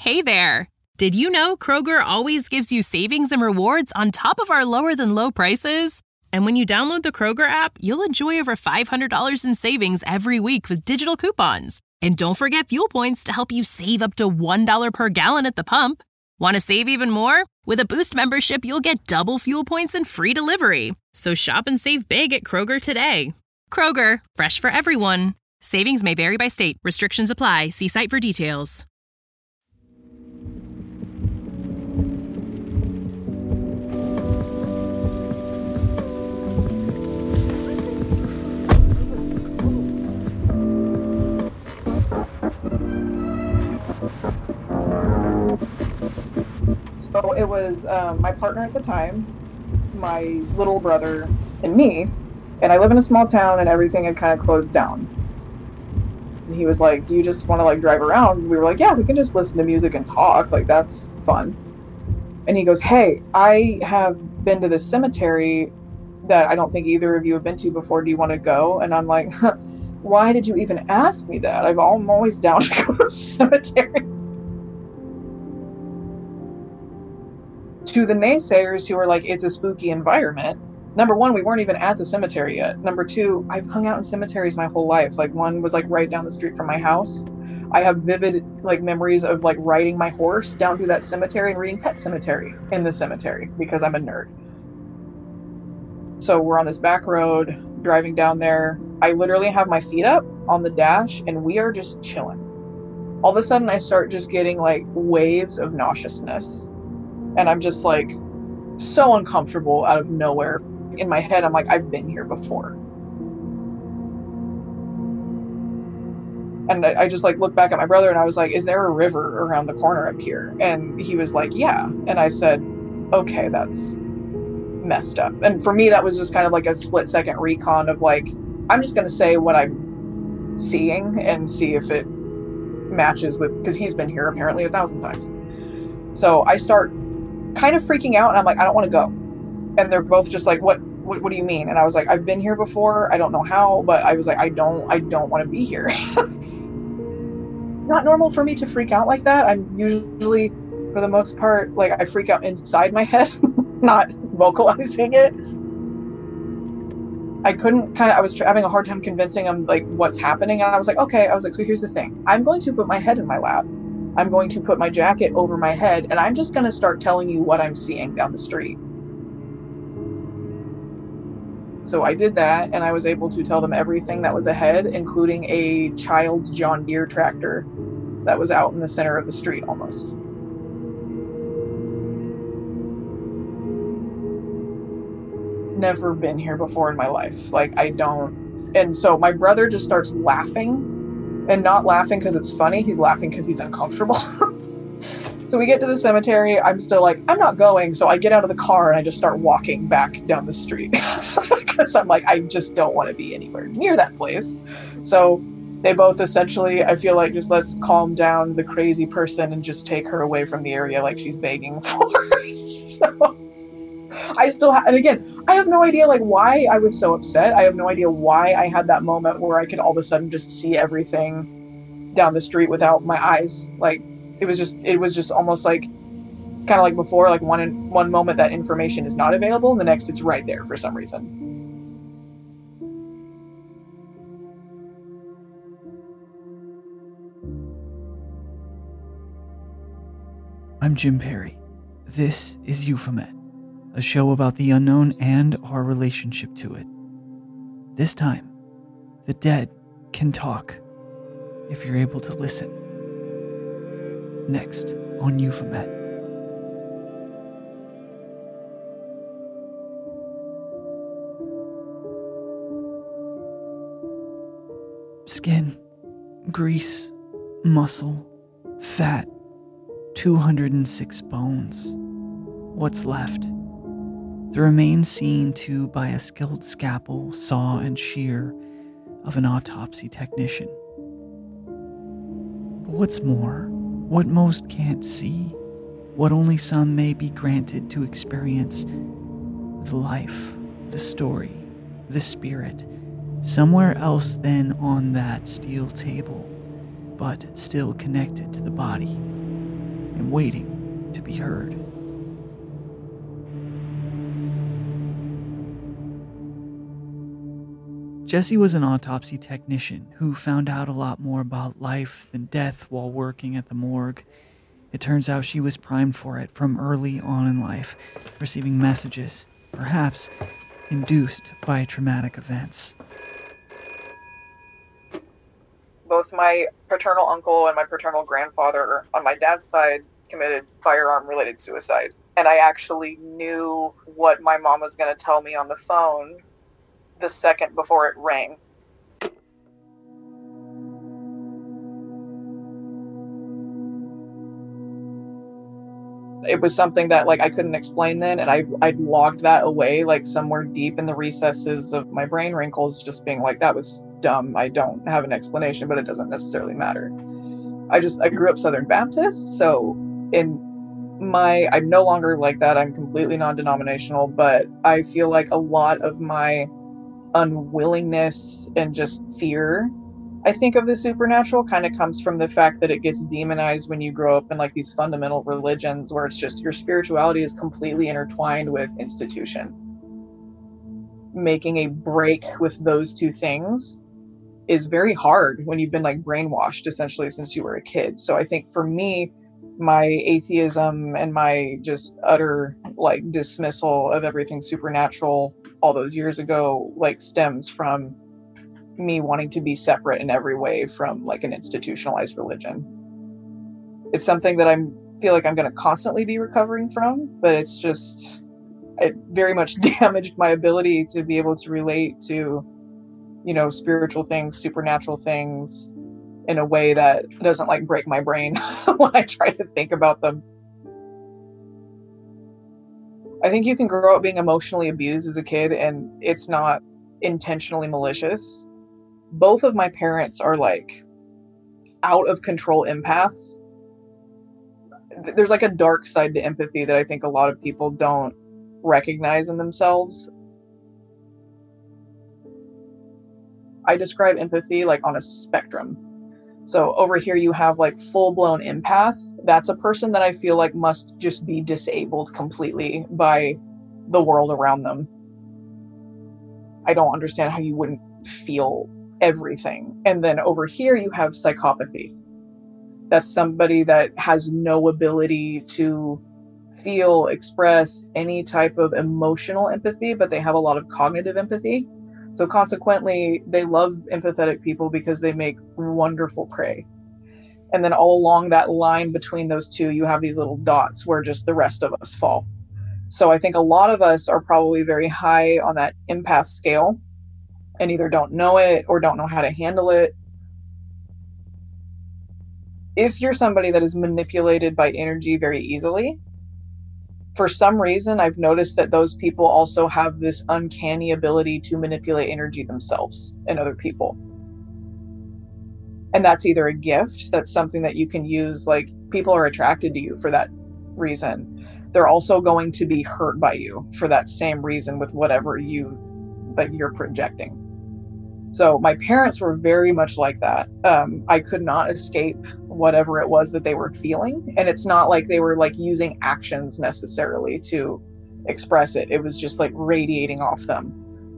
Hey there! Did you know Kroger always gives you savings and rewards on top of our lower-than-low prices? And when you download the Kroger app, you'll enjoy over $500 in savings every week with digital coupons. And don't forget fuel points to help you save up to $1 per gallon at the pump. Want to save even more? With a Boost membership, you'll get double fuel points and free delivery. So shop and save big at Kroger today. Kroger, fresh for everyone. Savings may vary by state. Restrictions apply. See site for details. So it was my partner at the time, my little brother, and me. And I live in a small town and everything had kind of closed down. And he was like, do you just want to like drive around? We were like, yeah, we can just listen to music and talk. Like, that's fun. And he goes, hey, I have been to this cemetery that I don't think either of you have been to before. Do you want to go? And I'm like, why did you even ask me that? I'm always down to go to the cemetery. To the naysayers who were like, it's a spooky environment. Number one, we weren't even at the cemetery yet. Number two, I've hung out in cemeteries my whole life. Like, one was like right down the street from my house. I have vivid like memories of like riding my horse down to that cemetery and reading Pet Sematary in the cemetery because I'm a nerd. So we're on this back road driving down there. I literally have my feet up on the dash and we are just chilling. All of a sudden I start just getting like waves of nauseousness. And I'm just like so uncomfortable out of nowhere. In my head, I'm like, I've been here before. And I just like looked back at my brother and I was like, is there a river around the corner up here? And he was like, yeah. And I said, okay, that's messed up. And for me, that was just kind of like a split-second recon of like, I'm just going to say what I'm seeing and see if it matches with, because he's been here apparently 1,000 times. So I start kind of freaking out and I'm like, I don't want to go. And they're both just like, what do you mean? And I was like, I've been here before. I don't know how, but I was like, I don't want to be here. Not normal for me to freak out like that. I'm usually, for the most part, like I freak out inside my head, not vocalizing it. I was having a hard time convincing him like what's happening. And I was like, okay. I was like, so here's the thing. I'm going to put my head in my lap. I'm going to put my jacket over my head and I'm just going to start telling you what I'm seeing down the street. So I did that and I was able to tell them everything that was ahead, including a child's John Deere tractor that was out in the center of the street almost. Never been here before in my life. Like, I don't. And so my brother just starts laughing, and not laughing because it's funny. He's laughing because he's uncomfortable. So we get to the cemetery. I'm still like, I'm not going. So I get out of the car and I just start walking back down the street because I'm like, I just don't want to be anywhere near that place. So they both essentially, I feel like, just let's calm down the crazy person and just take her away from the area like she's begging for. So I still and again, I have no idea like why I was so upset. I have no idea why I had that moment where I could all of a sudden just see everything down the street without my eyes. Like, it was just almost like kind of like before, like one moment that information is not available and the next it's right there for some reason. I'm Jim Perry. This is Euphomet, a show about the unknown and our relationship to it. This time, the dead can talk if you're able to listen. Next on Euphomet. Skin, grease, muscle, fat, 206 bones. What's left? The remains seen to by a skilled scalpel, saw, and shear of an autopsy technician. But what's more, what most can't see, what only some may be granted to experience, the life, the story, the spirit, somewhere else than on that steel table, but still connected to the body. waiting to be heard. Jessie was an autopsy technician who found out a lot more about life than death while working at the morgue. It turns out she was primed for it from early on in life, receiving messages, perhaps induced by traumatic events. Both my paternal uncle and my paternal grandfather on my dad's side committed firearm-related suicide. And I actually knew what my mom was going to tell me on the phone the second before it rang. It was something that I couldn't explain then, and I'd logged that away somewhere deep in the recesses of my brain wrinkles, just being that was dumb. I don't have an explanation, but it doesn't necessarily matter. I grew up Southern Baptist, so I'm no longer like that. I'm completely non-denominational, but I feel like a lot of my unwillingness and just fear, I think, of the supernatural kind of comes from the fact that it gets demonized when you grow up in these fundamental religions where it's just your spirituality is completely intertwined with institution. Making a break with those two things is very hard when you've been brainwashed essentially since you were a kid. So I think for me, my atheism and my just utter dismissal of everything supernatural all those years ago stems from me wanting to be separate in every way from an institutionalized religion. It's something that I feel like I'm going to constantly be recovering from, but it very much damaged my ability to be able to relate to, spiritual things, supernatural things in a way that doesn't break my brain when I try to think about them. I think you can grow up being emotionally abused as a kid and it's not intentionally malicious. Both of my parents are out of control empaths. There's a dark side to empathy that I think a lot of people don't recognize in themselves. I describe empathy on a spectrum. So over here you have full-blown empath. That's a person that I feel must just be disabled completely by the world around them. I don't understand how you wouldn't feel everything. And then over here you have psychopathy. That's somebody that has no ability to feel, express any type of emotional empathy, but they have a lot of cognitive empathy. So consequently, they love empathetic people because they make wonderful prey. And then all along that line between those two, you have these little dots where just the rest of us fall. So I think a lot of us are probably very high on that empath scale and either don't know it or don't know how to handle it. If you're somebody that is manipulated by energy very easily, for some reason, I've noticed that those people also have this uncanny ability to manipulate energy themselves and other people. And that's either a gift, that's something that you can use, people are attracted to you for that reason. They're also going to be hurt by you for that same reason with whatever you're projecting. So my parents were very much like that. I could not escape whatever it was that they were feeling. And it's not like they were using actions necessarily to express it. It was just radiating off them.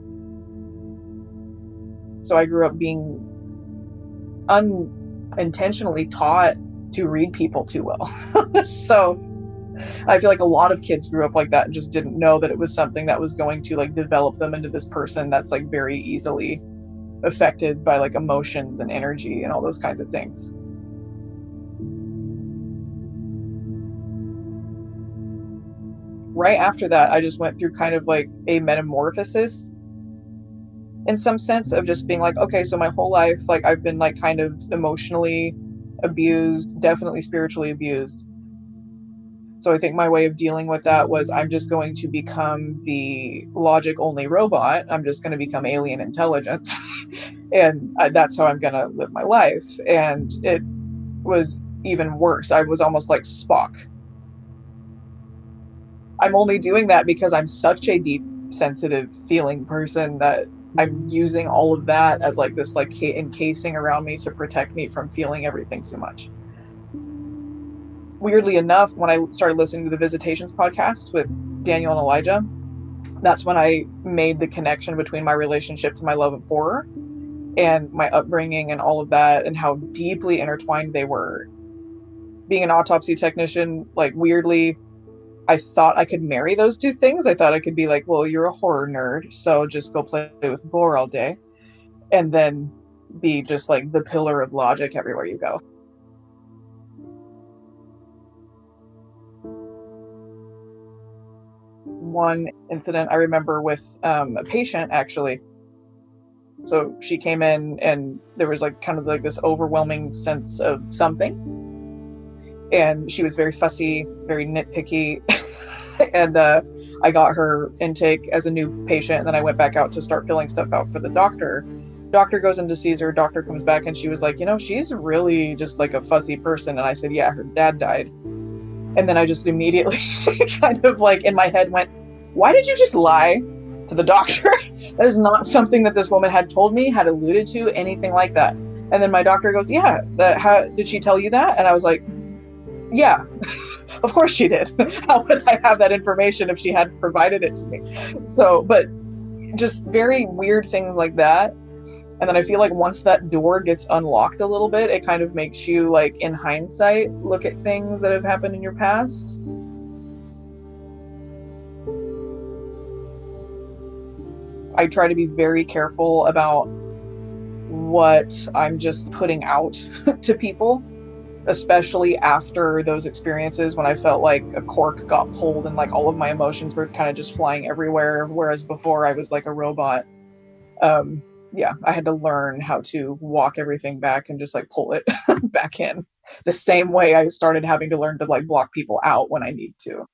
So I grew up being unintentionally taught to read people too well. So I feel a lot of kids grew up like that and just didn't know that it was something that was going to develop them into this person that's very easily affected by emotions and energy and all those kinds of things. Right after that, I just went through kind of a metamorphosis in some sense of just being okay, so my whole life, I've been kind of emotionally abused, definitely spiritually abused. So I think my way of dealing with that was I'm just going to become the logic-only robot. I'm just going to become alien intelligence. And that's how I'm going to live my life. And it was even worse. I was almost like Spock. I'm only doing that because I'm such a deep, sensitive, feeling person that I'm using all of that as this encasing around me to protect me from feeling everything too much. weirdly enough, when I started listening to the Visitations podcast with Daniel and Elijah, that's when I made the connection between my relationship to my love of horror and my upbringing and all of that, and how deeply intertwined they were. Being an autopsy technician, like, weirdly, I thought I could marry those two things. I thought I could be like, well, you're a horror nerd, so just go play with gore all day, and then be just like the pillar of logic everywhere you go. One incident I remember with a patient, actually. So she came in and there was like kind of like this overwhelming sense of something. And she was very fussy, very nitpicky. And I got her intake as a new patient. And then I went back out to start filling stuff out for the doctor. Doctor goes in to see her. Doctor comes back and she was like, she's really just like a fussy person. And I said, yeah, her dad died. And then I just immediately kind of like in my head went, why did you just lie to the doctor? That is not something that this woman had told me, had alluded to, anything like that. And then my doctor goes, yeah, did she tell you that? And I was like, yeah, of course she did. How would I have that information if she hadn't provided it to me? So, but just very weird things like that. And then I feel like once that door gets unlocked a little bit, it kind of makes you, like, in hindsight, look at things that have happened in your past. I try to be very careful about what I'm just putting out to people, especially after those experiences when I felt like a cork got pulled and like all of my emotions were kind of just flying everywhere, whereas before I was like a robot. Yeah, I had to learn how to walk everything back and just like pull it back in, the same way I started having to learn to like block people out when I need to.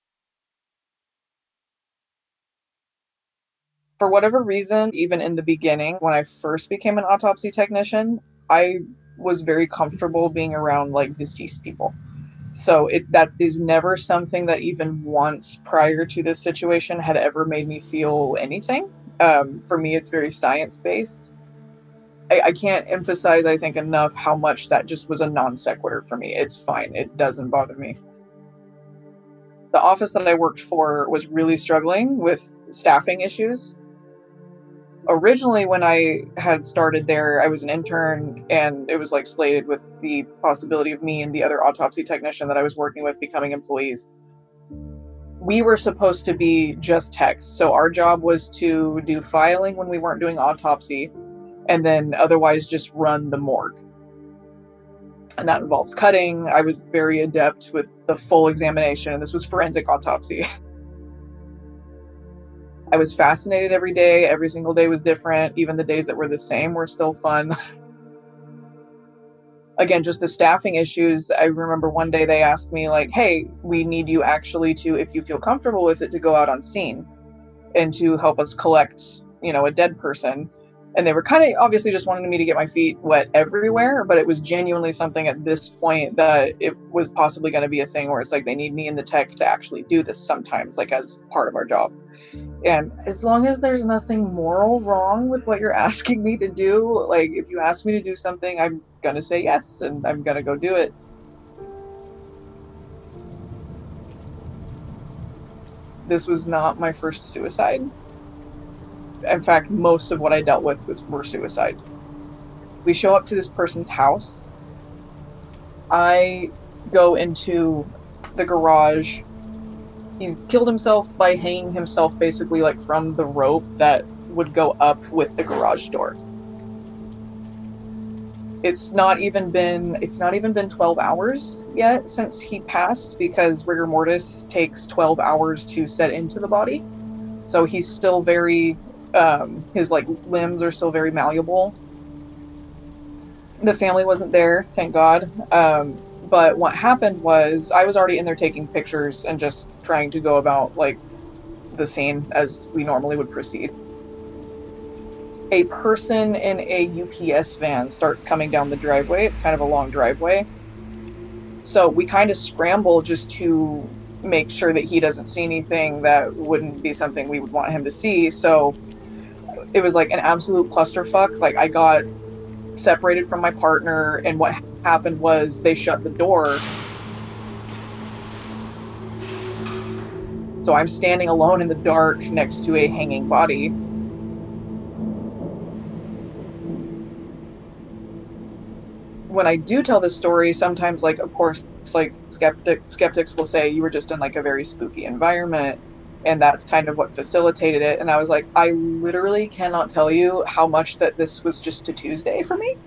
For whatever reason, even in the beginning, when I first became an autopsy technician, I was very comfortable being around like deceased people. So that is never something that even once prior to this situation had ever made me feel anything. For me, it's very science-based. I can't emphasize, I think, enough how much that just was a non sequitur for me. It's fine. It doesn't bother me. The office that I worked for was really struggling with staffing issues. Originally, when I had started there, I was an intern, and it was like slated with the possibility of me and the other autopsy technician that I was working with becoming employees. We were supposed to be just techs, so our job was to do filing when we weren't doing autopsy, and then otherwise just run the morgue. And that involves cutting. I was very adept with the full examination, and this was forensic autopsy. I was fascinated every day. Every single day was different. Even the days that were the same were still fun. Again, just the staffing issues. I remember one day they asked me like, hey, we need you actually to, if you feel comfortable with it, to go out on scene and to help us collect, a dead person. And they were kind of obviously just wanting me to get my feet wet everywhere, but it was genuinely something at this point that it was possibly going to be a thing where it's like they need me and the tech to actually do this sometimes, like as part of our job. And as long as there's nothing moral wrong with what you're asking me to do, like if you ask me to do something, I'm going to say yes, and I'm going to go do it. This was not my first suicide. In fact, most of what I dealt with were suicides. We show up to this person's house. I go into the garage. He's killed himself by hanging himself basically like from the rope that would go up with the garage door. It's not even been 12 hours yet since he passed, because rigor mortis takes 12 hours to set into the body. So he's still very, his like limbs are still very malleable. The family wasn't there, thank God. But what happened was I was already in there taking pictures and just trying to go about like the scene as we normally would proceed. A person in a UPS van starts coming down the driveway. It's kind of a long driveway. So we kind of scramble just to make sure that he doesn't see anything that wouldn't be something we would want him to see. So it was like an absolute clusterfuck. Like I got separated from my partner, and what happened was they shut the door So I'm standing alone in the dark next to a hanging body. When I do tell this story, sometimes, like, of course, like, skeptics will say you were just in like a very spooky environment, and that's kind of what facilitated it. And I was like, I literally cannot tell you how much that this was just a Tuesday for me.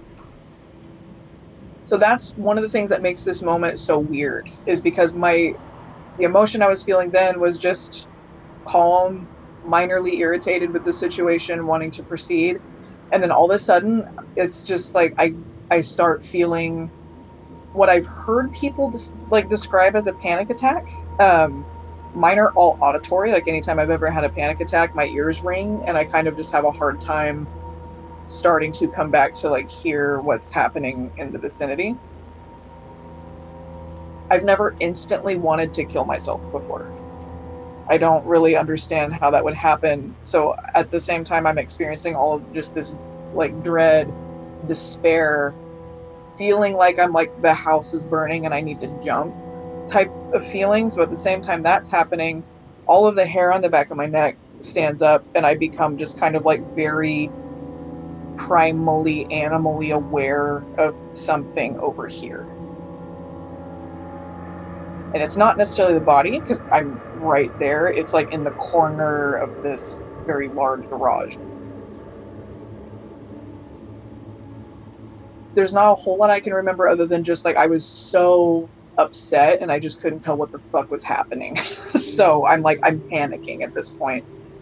So that's one of the things that makes this moment so weird, is because the emotion I was feeling then was just calm, minorly irritated with the situation, wanting to proceed. And then all of a sudden, it's just like I start feeling what I've heard people describe as a panic attack. Mine are all auditory. Like, anytime I've ever had a panic attack, my ears ring, and I kind of just have a hard time starting to come back to like hear what's happening in the vicinity. I've never instantly wanted to kill myself before. I don't really understand how that would happen. So at the same time, I'm experiencing all of just this like dread, despair, feeling like I'm like the house is burning and I need to jump type of feeling. So at the same time that's happening, all of the hair on the back of my neck stands up, and I become just kind of like very primally, animally aware of something over here. And it's not necessarily the body, because I'm right there. It's like in the corner of this very large garage. There's not a whole lot I can remember other than just like I was so upset and I just couldn't tell what the fuck was happening. So I'm panicking at this point.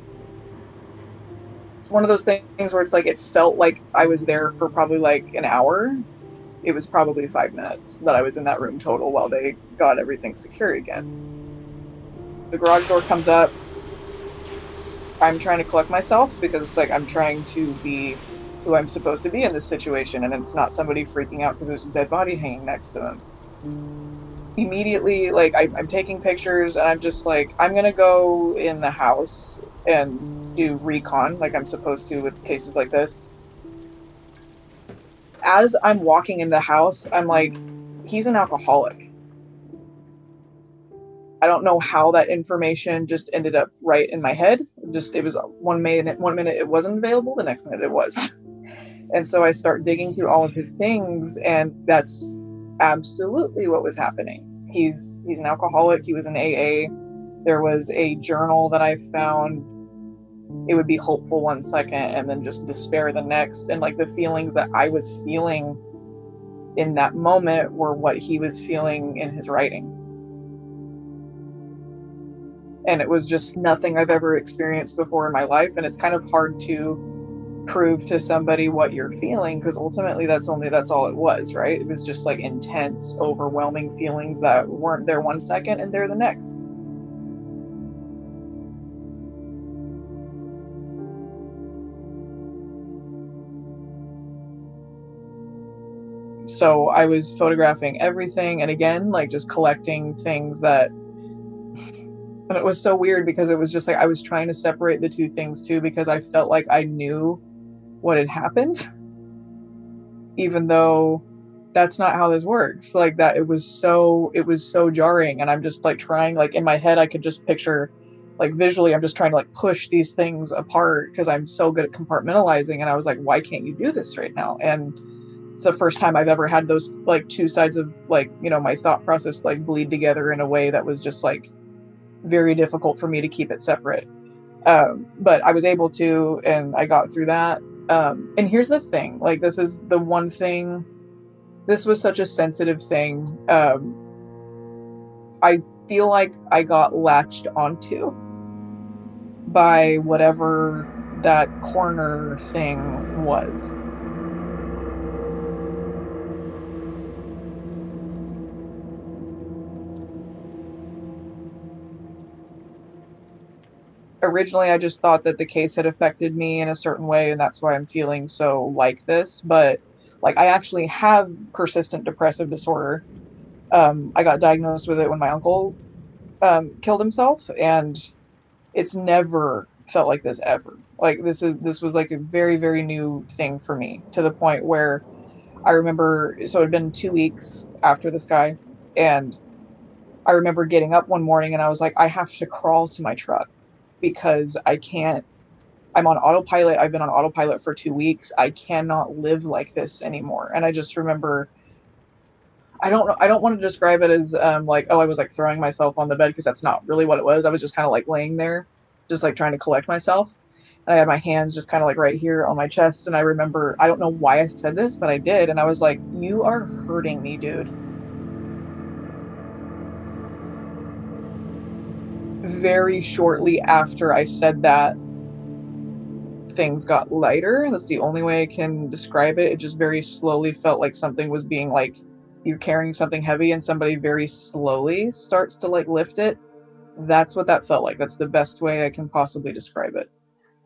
It's one of those things where it's like it felt like I was there for probably like an hour. It was probably 5 minutes that I was in that room total while they got everything secured again. The garage door comes up. I'm trying to collect myself because it's like I'm trying to be who I'm supposed to be in this situation, and it's not somebody freaking out because there's a dead body hanging next to them. Immediately, like, I'm taking pictures, and I'm just like, I'm gonna go in the house and do recon like I'm supposed to with cases like this. As I'm walking in the house, I'm like, he's an alcoholic. I don't know how that information just ended up right in my head. It was one minute it wasn't available, the next minute it was. And so I start digging through all of his things, and that's absolutely what was happening. He's an alcoholic. He was in AA. There was a journal that I found. It would be hopeful one second and then just despair the next. And like the feelings that I was feeling in that moment were what he was feeling in his writing. And it was just nothing I've ever experienced before in my life. And it's kind of hard to prove to somebody what you're feeling, because ultimately that's all it was, right? It was just like intense, overwhelming feelings that weren't there one second and they're the next. So I was photographing everything, and again, like just collecting things that, and it was so weird because it was just like I was trying to separate the two things too, because I felt like I knew what had happened, even though that's not how this works. Like that, it was so jarring. And I'm just like trying, like in my head, I could just picture, like visually, I'm just trying to like push these things apart because I'm so good at compartmentalizing. And I was like, why can't you do this right now? And it's the first time I've ever had those like two sides of like, you know, my thought process like bleed together in a way that was just like very difficult for me to keep it separate. But I was able to, and I got through that. And here's the thing, like, this is the one thing, this was such a sensitive thing. I feel like I got latched onto by whatever that corner thing was. Originally, I just thought that the case had affected me in a certain way, and that's why I'm feeling so like this. But like, I actually have persistent depressive disorder. I got diagnosed with it when my uncle killed himself, and it's never felt like this ever. Like this was like a very, very new thing for me, to the point where I remember, so it had been 2 weeks after this guy, and I remember getting up one morning and I was like, I have to crawl to my truck because I can't. I'm on autopilot. I've been on autopilot for 2 weeks. I cannot live like this anymore. And I just remember, I don't know. I don't want to describe it as like, oh, I was like throwing myself on the bed, because that's not really what it was. I was just kind of like laying there, just like trying to collect myself. And I had my hands just kind of like right here on my chest. And I remember, I don't know why I said this, but I did. And I was like, you are hurting me, dude. Very shortly after I said that, things got lighter. That's the only way I can describe it. It just very slowly felt like something was being like, you're carrying something heavy and somebody very slowly starts to like lift it. That's what that felt like. That's the best way I can possibly describe it.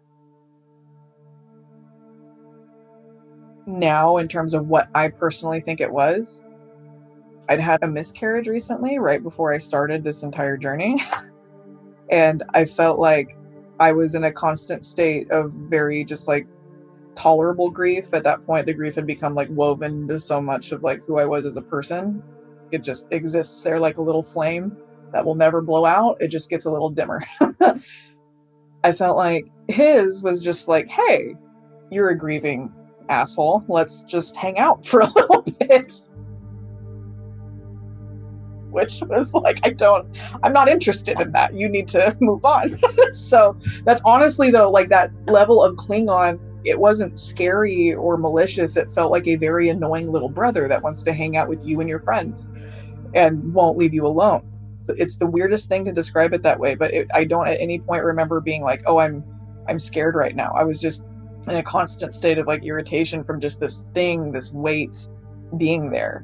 Now, in terms of what I personally think it was, I'd had a miscarriage recently, right before I started this entire journey. And I felt like I was in a constant state of very just like tolerable grief. At that point, the grief had become like woven into so much of like who I was as a person. It just exists there like a little flame that will never blow out. It just gets a little dimmer. I felt like his was just like, hey, you're a grieving asshole. Let's just hang out for a little bit. Which was like, I'm not interested in that. You need to move on. So that's honestly though, like that level of Klingon, it wasn't scary or malicious. It felt like a very annoying little brother that wants to hang out with you and your friends and won't leave you alone. It's the weirdest thing to describe it that way, but I don't at any point remember being like, oh, I'm scared right now. I was just in a constant state of like irritation from just this thing, this weight being there.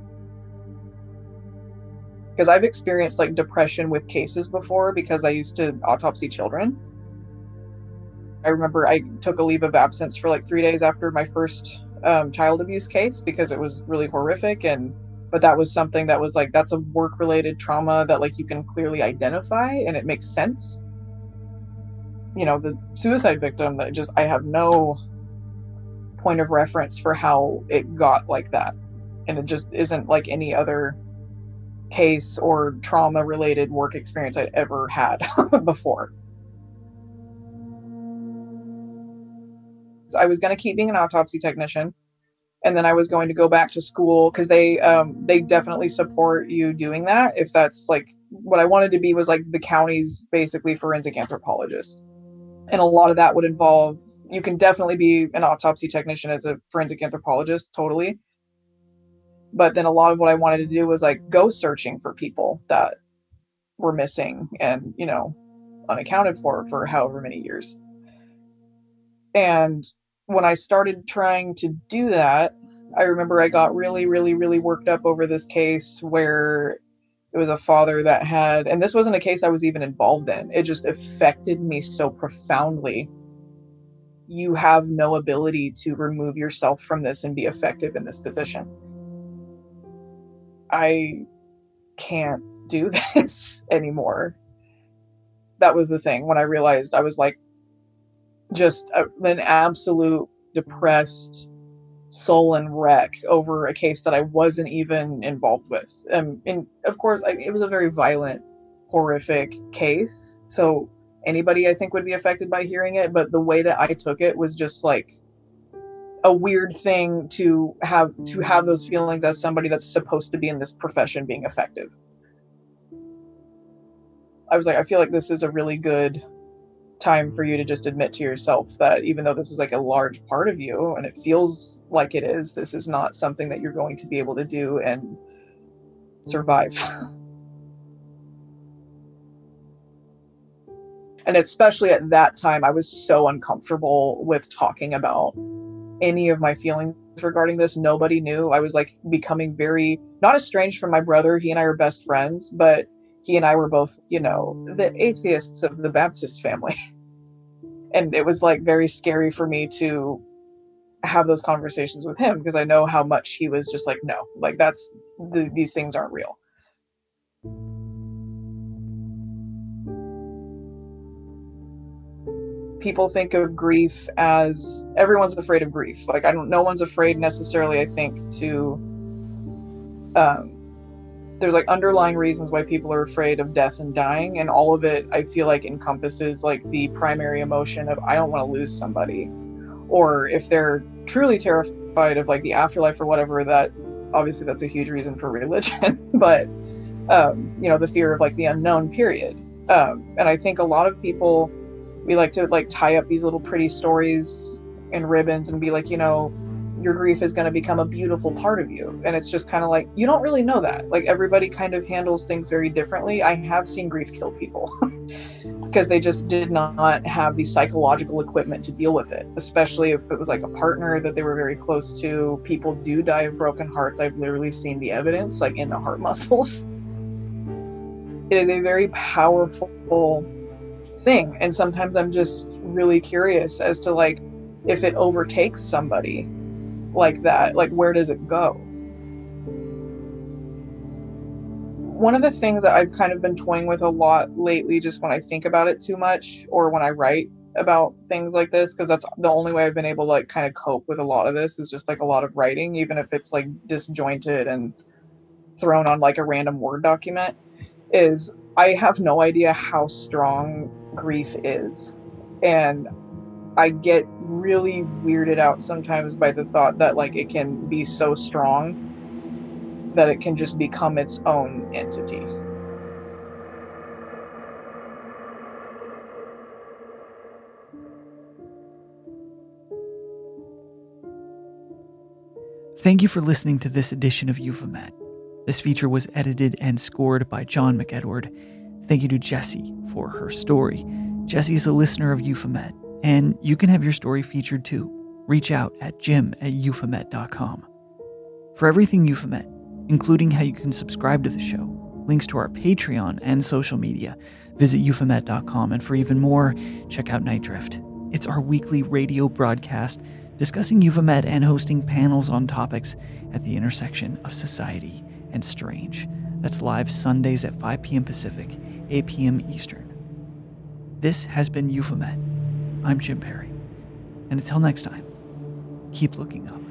Because I've experienced like depression with cases before, because I used to autopsy children. I remember I took a leave of absence for like 3 days after my first child abuse case, because it was really horrific. But that was something that was like, that's a work-related trauma that like you can clearly identify and it makes sense. You know, the suicide victim, that just, I have no point of reference for how it got like that. And it just isn't like any other case or trauma related work experience I'd ever had before. So I was going to keep being an autopsy technician, and then I was going to go back to school, because they definitely support you doing that. If that's like what I wanted to be, was like the county's basically forensic anthropologist. And a lot of that would involve, you can definitely be an autopsy technician as a forensic anthropologist, totally. But then a lot of what I wanted to do was like go searching for people that were missing and, you know, unaccounted for however many years. And when I started trying to do that, I remember I got really, really, really worked up over this case where it was a father that had, and this wasn't a case I was even involved in. It just affected me so profoundly. You have no ability to remove yourself from this and be effective in this position. I can't do this anymore. That was the thing. When I realized, I was like, just an absolute depressed soul and wreck over a case that I wasn't even involved with. And of course, it was a very violent, horrific case. So anybody, I think, would be affected by hearing it. But the way that I took it was just like a weird thing to have those feelings as somebody that's supposed to be in this profession being effective. I was like, I feel like this is a really good time for you to just admit to yourself that even though this is like a large part of you, and it feels like it is, this is not something that you're going to be able to do and survive. And especially at that time, I was so uncomfortable with talking about any of my feelings regarding this. Nobody knew. I was like becoming very, not estranged from my brother. He and I are best friends, but he and I were both, you know, the atheists of the Baptist family. And it was like very scary for me to have those conversations with him, because I know how much he was just like, no, like these things aren't real. People think of grief as, everyone's afraid of grief. Like, no one's afraid necessarily, I think, to there's like underlying reasons why people are afraid of death and dying, and all of it I feel like encompasses like the primary emotion of I don't want to lose somebody. Or if they're truly terrified of like the afterlife or whatever, that obviously that's a huge reason for religion. But the fear of like the unknown, period. And I think a lot of people, we like to like tie up these little pretty stories and ribbons and be like, your grief is going to become a beautiful part of you. And it's just kind of like, you don't really know that. Like everybody kind of handles things very differently. I have seen grief kill people because they just did not have the psychological equipment to deal with it, especially if it was like a partner that they were very close to. People do die of broken hearts. I've literally seen the evidence like in the heart muscles. It is a very powerful thing. And sometimes I'm just really curious as to like, if it overtakes somebody like that, like where does it go? One of the things that I've kind of been toying with a lot lately, just when I think about it too much or when I write about things like this, because that's the only way I've been able to like kind of cope with a lot of this, is just like a lot of writing, even if it's like disjointed and thrown on like a random Word document, is I have no idea how strong grief is. And I get really weirded out sometimes by the thought that like it can be so strong that it can just become its own entity. Thank you for listening to this edition of Euphomet. This feature was edited and scored by John McEdward. Thank you to Jessie for her story. Jessie is a listener of Euphomet, and you can have your story featured too. Reach out at jim@euphomet.com. For everything Euphomet, including how you can subscribe to the show, links to our Patreon and social media, visit euphomet.com. And for even more, check out Night Drift. It's our weekly radio broadcast discussing Euphomet and hosting panels on topics at the intersection of society and strange. That's live Sundays at 5 p.m. Pacific, 8 p.m. Eastern. This has been Euphomet. I'm Jim Perry. And until next time, keep looking up.